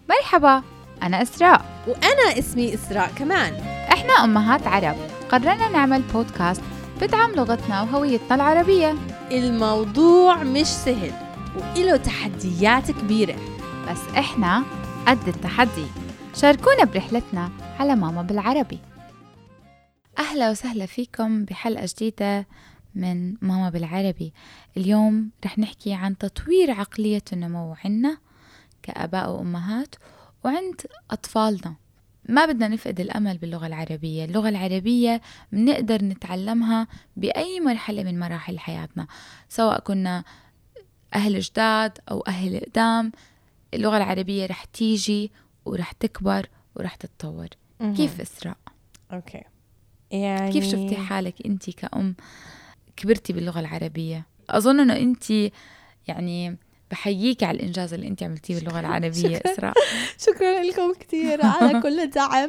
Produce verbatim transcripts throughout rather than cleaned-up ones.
مرحبا، أنا إسراء. وأنا اسمي إسراء كمان. إحنا أمهات عرب، قررنا نعمل بودكاست بدعم لغتنا وهويتنا العربية. الموضوع مش سهل وإله تحديات كبيرة، بس إحنا قد التحدي. شاركونا برحلتنا على ماما بالعربي. أهلا وسهلا فيكم بحلقة جديدة من ماما بالعربي. اليوم رح نحكي عن تطوير عقلية النمو عنا كآباء وأمهات وعند أطفالنا. ما بدنا نفقد الأمل باللغة العربية. اللغة العربية بنقدر نتعلمها بأي مرحلة من مراحل حياتنا، سواء كنا أهل جداد أو أهل قدام. اللغة العربية رح تيجي ورح تكبر ورح تتطور. م- كيف إسراء؟ أوكي. يعني كيف شفتي حالك أنتي كأم كبرتي باللغة العربية؟ أظن أنه أنتي يعني بحييك على الإنجاز اللي أنت عملتيه باللغة العربية. شكرا. إسراء شكرا لكم كتير على كل الدعم.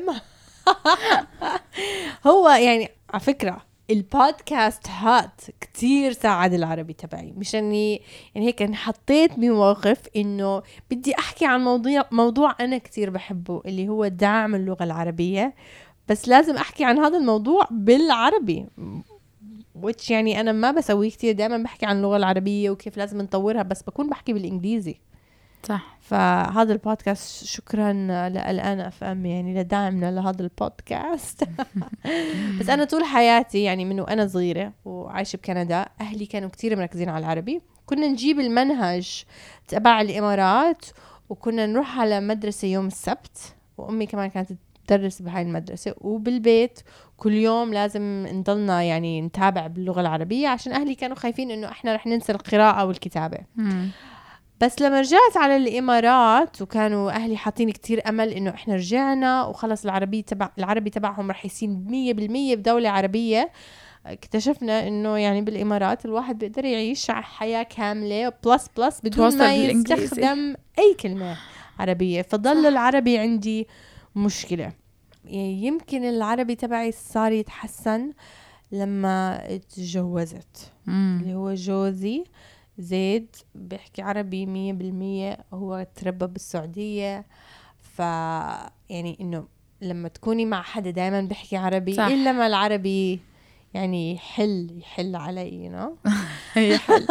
هو يعني على فكرة البودكاست هات كتير ساعد العربي تبعي، مش أني يعني هيك حطيت بموقف إنه بدي أحكي عن موضوع موضوع أنا كتير بحبه اللي هو دعم اللغة العربية، بس لازم أحكي عن هذا الموضوع بالعربي، which يعني أنا ما بسويه كتير. دائما بحكي عن اللغة العربية وكيف لازم نطورها، بس بكون بحكي بالإنجليزي. صح. فهذا البودكاست شكرا للآن أف أم يعني لدعمنا لهذا البودكاست. بس أنا طول حياتي يعني منه أنا صغيرة وعايشة بكندا، أهلي كانوا كتير مركزين على العربي. كنا نجيب المنهج تبع الإمارات وكنا نروح على مدرسة يوم السبت، وأمي كمان كانت تدرس بهاي المدرسة، وبالبيت كل يوم لازم نضلنا يعني نتابع باللغة العربية عشان أهلي كانوا خايفين إنه إحنا رح ننسى القراءة والكتابة. مم. بس لما رجعت على الإمارات وكانوا أهلي حاطين كتير أمل إنه إحنا رجعنا وخلص العربي تبع العربي تبعهم رح يصير مية بالمية بدولة عربية، اكتشفنا إنه يعني بالإمارات الواحد بيقدر يعيش حياة كاملة بلس بلس بدون ما يستخدم أي كلمة عربية. فضل العربي عندي مشكلة. يعني يمكن العربي تبعي صار يتحسن لما اتجوزت. مم. اللي هو جوزي زيد بيحكي عربي مية بالمية، هو تربى بالسعودية، ف يعني إنه لما تكوني مع حدا دايما بيحكي عربي صح. إلا ما العربي يعني يحل يحل علي you know? يحل.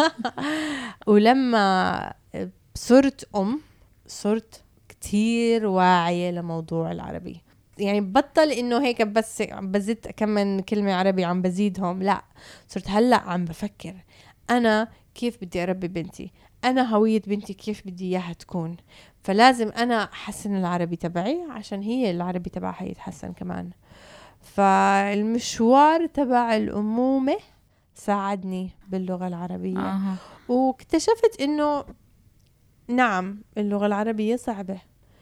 ولما صرت أم صرت كتير واعية لموضوع العربي، يعني بطل إنه هيك بس بزيد كمان كلمة عربي عم بزيدهم، لا صرت هلأ عم بفكر أنا كيف بدي أربي بنتي، أنا هوية بنتي كيف بدي إياها تكون، فلازم أنا أحسن العربي تبعي عشان هي العربي تبعها يتحسن كمان. فالمشوار تبع الأمومة ساعدني باللغة العربية. آه. واكتشفت إنه نعم اللغة العربية صعبة،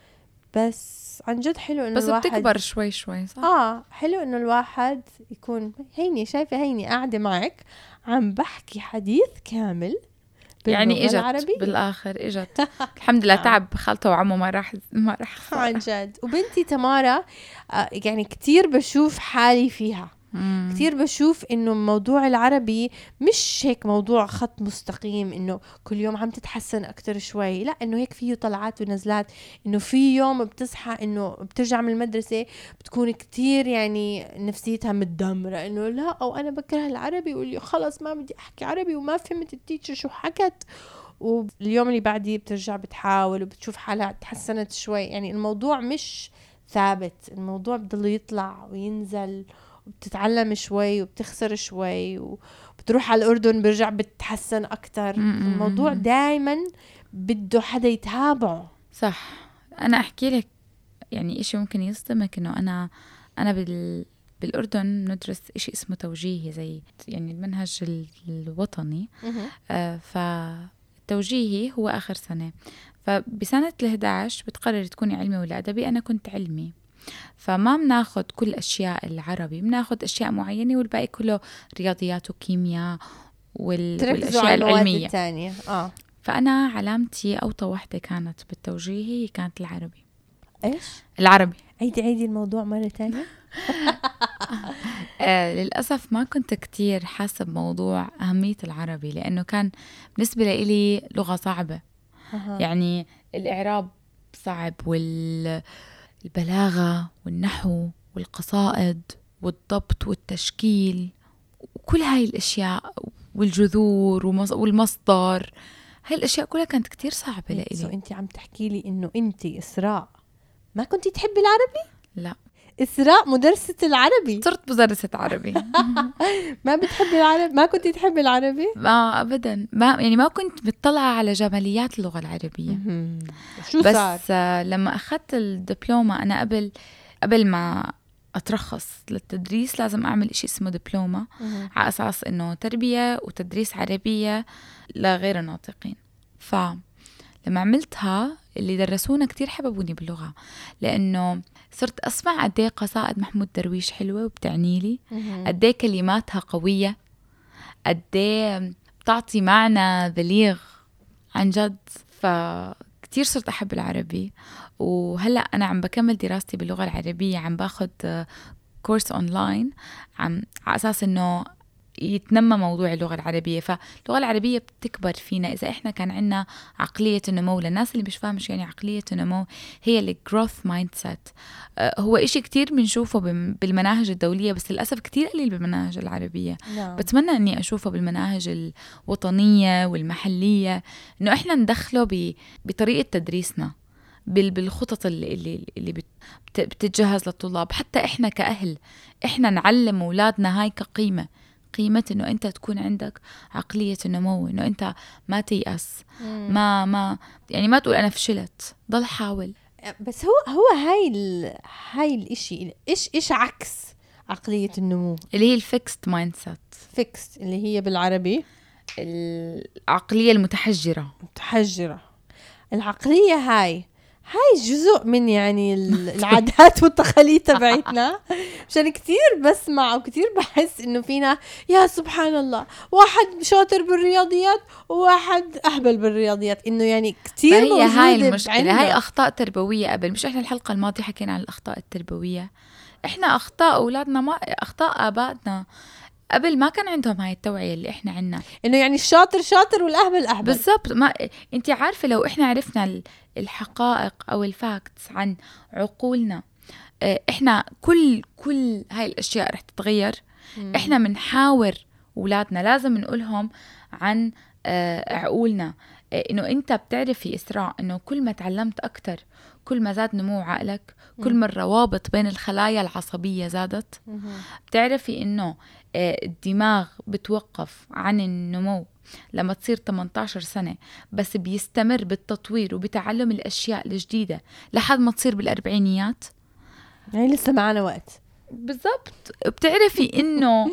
بس عن جد حلو إنه بس الواحد بتكبر شوي شوي صح؟ آه حلو إنه الواحد يكون هيني شايفة هيني قاعدة معك عم بحكي حديث كامل يعني اجت العربية. بالاخر اجت الحمد لله. تعب خالته وعمه ما راح ما راح عن جد. وبنتي تمارا آه يعني كتير بشوف حالي فيها. مم. كتير بشوف انه موضوع العربي مش هيك موضوع خط مستقيم انه كل يوم عم تتحسن اكتر شوي، لا انه هيك فيه طلعات ونزلات. انه في يوم بتصحى انه بترجع من المدرسة بتكون كتير يعني نفسيتها متدمرة انه لا او انا بكره العربي واللي خلص ما بدي احكي عربي وما فهمت التيتشر شو حكت. واليوم اللي بعديه بترجع بتحاول وبتشوف حالها تحسنت شوي. يعني الموضوع مش ثابت، الموضوع بضل يطلع وينزل، وبتتعلم شوي وبتخسر شوي وبتروح على الأردن برجع بتحسن أكتر. الموضوع دايما بده حدا يتابعه. صح. أنا أحكي لك يعني إشي ممكن يصدمك إنه أنا أنا بال بالأردن ندرس إشي اسمه توجيهي زي يعني المنهج الوطني. آه فالتوجيهي هو آخر سنة، فبسنة الإحدى عشر بتقرر تكوني علمي ولا أدبي. أنا كنت علمي، فما بناخد كل أشياء العربي، بناخد أشياء معينة والباقي كله رياضيات وكيمياء وال... والأشياء العلمية الثانية. آه. فأنا علامتي أوطى واحدة كانت بالتوجيهي كانت العربي. إيش؟ العربي. عيدي عيدي الموضوع مرة تانية. آه للأسف ما كنت كتير حاسة بموضوع أهمية العربي، لأنه كان بالنسبة لي لغة صعبة. أه. يعني الإعراب صعب، والبلاغة والنحو والقصائد والضبط والتشكيل وكل هاي الأشياء والجذور والمصدر، هاي الأشياء كلها كانت كتير صعبة لإلي. سو أنت عم تحكي لي إنه أنت إسراء ما كنتي تحبي العربي؟ لا، إسراء مدرسة العربي، صرت مدرسة عربي. ما بتحبي العربي؟ ما كنتي تحبي العربي؟ ما أبدا، ما يعني ما كنت مطلعة على جماليات اللغة العربية. شو بس صار؟ آه لما أخذت الدبلومة، أنا قبل قبل ما أترخص للتدريس لازم أعمل إشي اسمه دبلومة، على أساس إنه تربية وتدريس عربية لغير الناطقين. فلما عملتها اللي درسونا كتير حببوني باللغة، لأنه صرت أسمع قديه قصائد محمود درويش حلوة وبتعني لي، قديه كلماتها قوية، قديه بتعطي معنى بليغ عن جد. فكتير صرت أحب العربي، وهلأ أنا عم بكمل دراستي باللغة العربية، عم باخد كورس أونلاين عم على أساس إنه يتنمى موضوع اللغة العربية. فاللغة العربية بتكبر فينا إذا إحنا كان عنا عقلية النمو. للناس اللي مش فاهمة شو يعني عقلية النمو، هي ال growth mindset. هو إشي كتير بنشوفه بالمناهج الدولية، بس للأسف كتير قليل بالمناهج العربية. نعم. بتمنى أني أشوفه بالمناهج الوطنية والمحلية، إنه إحنا ندخله بطريقة تدريسنا، بالخطط اللي اللي اللي بتتجهز للطلاب. حتى إحنا كأهل إحنا نعلم أولادنا هاي كقيمة، قيمة إنه أنت تكون عندك عقلية النمو، إنه أنت ما تيأس، ما ما يعني ما تقول أنا فشلت، ضل حاول. بس هو هو هاي ال هاي الإشي إيش إيش عكس عقلية النمو اللي هي الفيكست مايند سيت. فيكست اللي هي بالعربي العقلية المتحجرة. متحجرة. العقلية هاي هاي جزء من يعني العادات والتقاليد تبعتنا. مشان كتير بسمع وكتير بحس إنه فينا يا سبحان الله واحد شاطر بالرياضيات وواحد أهبل بالرياضيات، إنه يعني كتير هي هاي المشكلة بعنا. هاي أخطاء تربوية. قبل مش إحنا الحلقة الماضية حكينا عن الأخطاء التربوية، إحنا أخطاء أولادنا، ما أخطاء آبائنا قبل ما كان عندهم هاي التوعية اللي إحنا عنا، إنه يعني الشاطر شاطر والأهبل أهبل. بالضبط. ما أنتي عارفة لو إحنا عرفنا الحقائق أو الفاكتس عن عقولنا، إحنا كل كل هاي الأشياء رح تتغير. مم. إحنا منحاور أولادنا، لازم نقولهم عن عقولنا، إنه أنت بتعرفي إسراء إنه كل ما تعلمت أكتر كل ما زاد نمو عقلك، كل ما الروابط بين الخلايا العصبية زادت. مم. بتعرفي إنه الدماغ بتوقف عن النمو لما تصير ثمانية عشر سنة، بس بيستمر بالتطوير وبتعلم الأشياء الجديدة لحد ما تصير بالأربعينيات. يعني لسه معنا وقت. بالضبط. بتعرفي إنه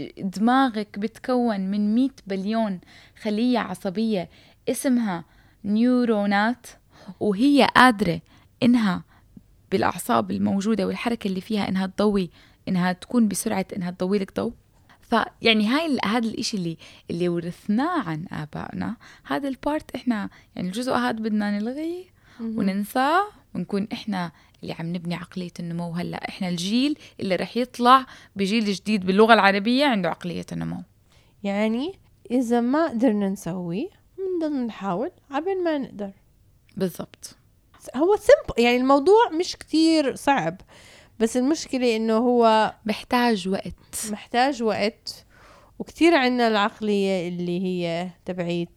دماغك بتكون من مئة بليون خلية عصبية اسمها نيورونات، وهي قادرة إنها بالأعصاب الموجودة والحركة اللي فيها إنها تضوي، إنها تكون بسرعة إنها تضوي لك ضوء. فيعني هاي هذا الإشي اللي اللي ورثناه عن آبائنا، هذا البارت إحنا يعني الجزء هذا بدنا نلغيه وننساه، ونكون إحنا اللي عم نبني عقلية النمو. هلأ إحنا الجيل اللي رح يطلع بجيل جديد باللغة العربية عنده عقلية النمو. يعني إذا ما قدرنا نسوي بنضل نحاول عبين ما نقدر. بالضبط. هو سمبل، يعني الموضوع مش كتير صعب، بس المشكلة إنه هو محتاج وقت، محتاج وقت. وكتير عنا العقلية اللي هي تبعيت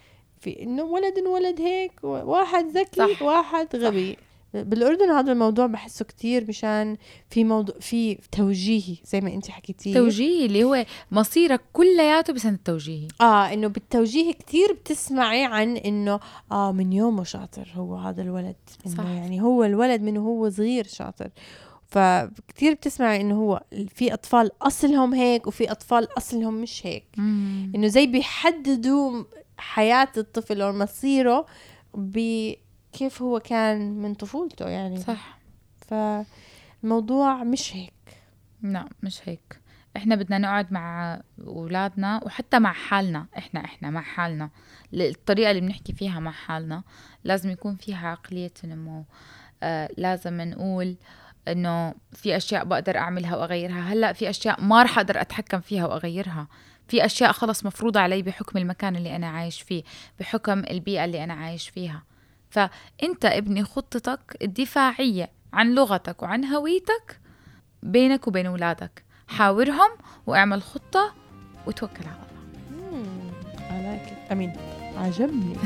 في إنه ولد ولد هيك، واحد ذكي صح. واحد غبي. صح. بالأردن هذا الموضوع بحسه كتير مشان في موضوع في توجيهي زي ما انت حكيتي، توجيهي اللي هو مصيرك كلياته بسنة التوجيهي. اه انه بالتوجيهي كتير بتسمعي عن انه اه من يومه شاطر هو هذا الولد، انه يعني هو الولد من هو صغير شاطر. فكتير بتسمعي انه هو في اطفال اصلهم هيك وفي اطفال اصلهم مش هيك. مم. انه زي بيحددوا حياة الطفل او مصيره بكيف هو كان من طفولته يعني. صح. فالموضوع مش هيك. لا مش هيك. احنا بدنا نقعد مع اولادنا وحتى مع حالنا، احنا احنا مع حالنا، الطريقة اللي بنحكي فيها مع حالنا لازم يكون فيها عقلية نمو. آه لازم نقول انه في اشياء بقدر اعملها واغيرها. هلا في اشياء ما رح اقدر اتحكم فيها واغيرها، في اشياء خلص مفروضة علي بحكم المكان اللي انا عايش فيه، بحكم البيئة اللي انا عايش فيها. فأنت ابني خطتك الدفاعية عن لغتك وعن هويتك بينك وبين أولادك. حاورهم واعمل خطة وتوكل على الله. عليك أمين، عجبني.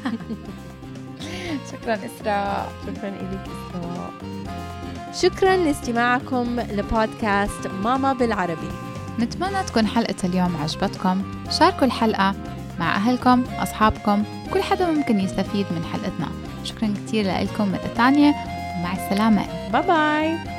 شكرا إسراء. شكرا إليك إسراء. شكرا لاستماعكم لبودكاست ماما بالعربي. نتمنى تكون حلقة اليوم عجبتكم. شاركوا الحلقة مع أهلكم، أصحابكم، كل حدا ممكن يستفيد من حلقتنا. شكرا كتير لكم مرة تانية، ومع السلامة. باي باي.